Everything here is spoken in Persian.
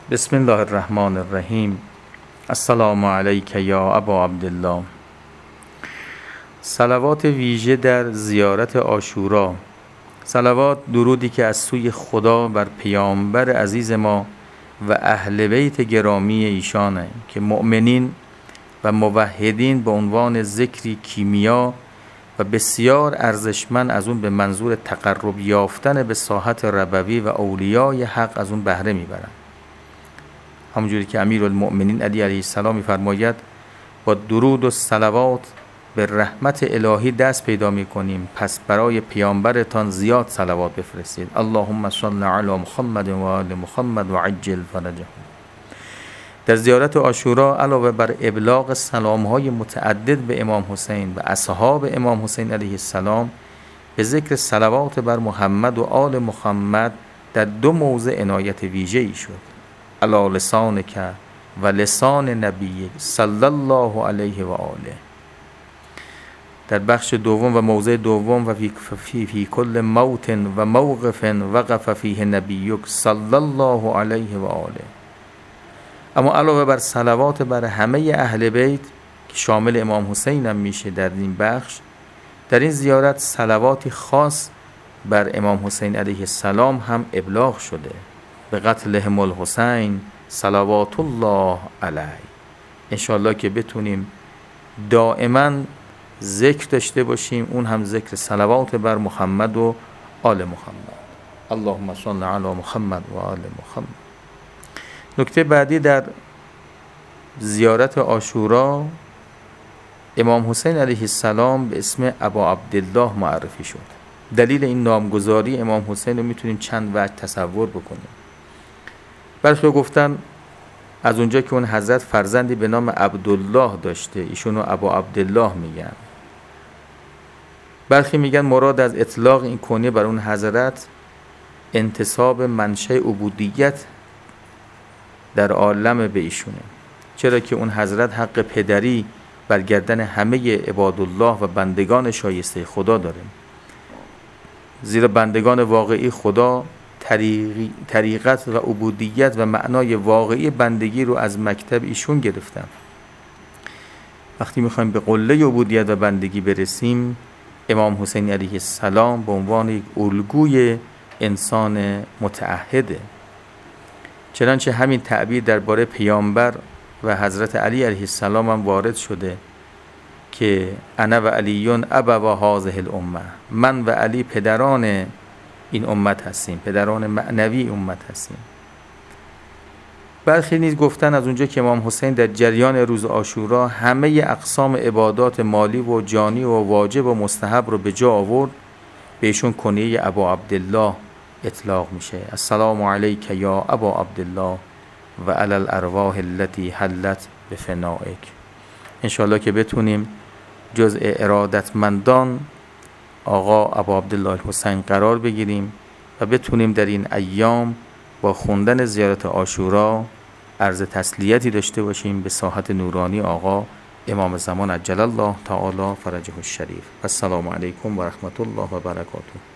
بسم الله الرحمن الرحیم. السلام علیک یا ابا عبدالله. صلوات ویژه در زیارت عاشورا. صلوات درودی که از سوی خدا بر پیامبر عزیز ما و اهل بیت گرامی ایشانه که مؤمنین و موحدین به عنوان ذکری کیمیا و بسیار ارزشمند از اون به منظور تقرب یافتن به ساحت ربوی و اولیای حق از اون بهره میبرن. همونجوری که امیرالمؤمنین علی علیه السلام می‌فرماید با درود و صلوات به رحمت الهی دست پیدا می‌کنیم، پس برای پیامبرتان زیاد صلوات بفرستید. اللهم صل علی محمد و آل محمد و عجل فرجهم. در زیارت عاشورا علاوه بر ابلاغ سلام‌های متعدد به امام حسین و اصحاب امام حسین علیه السلام، به ذکر صلوات بر محمد و آل محمد در دو موضع عنایت ویژه‌ای شد. علی لسانک و لسان نبیک صلی الله علیه و آله. در بخش دوم و موضع دوم و فی کل موت و موقف وقف فیه نبیک صلی الله علیه و آله. اما علاوه بر صلوات بر همه اهل بیت که شامل امام حسین هم میشه، در این بخش در این زیارت صلواتی خاص بر امام حسین علیه السلام هم ابلاغ شده. به قتلهم الحسین صلوات الله علیه. انشاءالله که بتونیم دائما ذکر داشته باشیم، اون هم ذکر صلوات بر محمد و آل محمد. اللهم صل علی محمد و آل محمد. نکته بعدی در زیارت عاشورا، امام حسین علیه السلام به اسم ابا عبدالله معرفی شد. دلیل این نامگذاری امام حسین رو میتونیم چند وجه تصور بکنیم. برخی گفتن از اونجا که اون حضرت فرزندی به نام عبدالله داشته، ایشونو ابا عبدالله میگن. برخی میگن مراد از اطلاق این کنیه بر اون حضرت انتساب منشأ عبودیت در عالم به ایشونه، چرا که اون حضرت حق پدری بر گردن همه عبادالله و بندگان شایسته خدا داره، زیرا بندگان واقعی خدا طریقت و عبودیت و معنای واقعی بندگی رو از مکتب ایشون گرفتن. وقتی میخوایم به قله عبودیت و بندگی برسیم، امام حسین علیه السلام به عنوان یک الگوی انسان متعهده. چنانچه همین تعبیر درباره پیامبر و حضرت علی علیه السلام هم وارد شده که انا و علیون ابوا هذه الامه، من و علی پدران این امت هستیم، پدران معنوی امت هستیم. برخی نیز گفتن از اونجا که امام حسین در جریان روز عاشورا همه اقسام عبادات مالی و جانی و واجب و مستحب رو به جا آورد، بهشون کنیه ابا عبدالله اطلاق میشه. السلام علیک یا ابا عبدالله و علی الارواح التي حلت بفنائک. انشاءالله که بتونیم جزء ارادتمندان آقا ابا عبدالله الحسین قرار بگیریم و بتونیم در این ایام با خوندن زیارت عاشورا عرض تسلیتی داشته باشیم به ساحت نورانی آقا امام زمان عجل الله تعالی فرجه الشریف. السلام علیکم و رحمت الله و برکاته.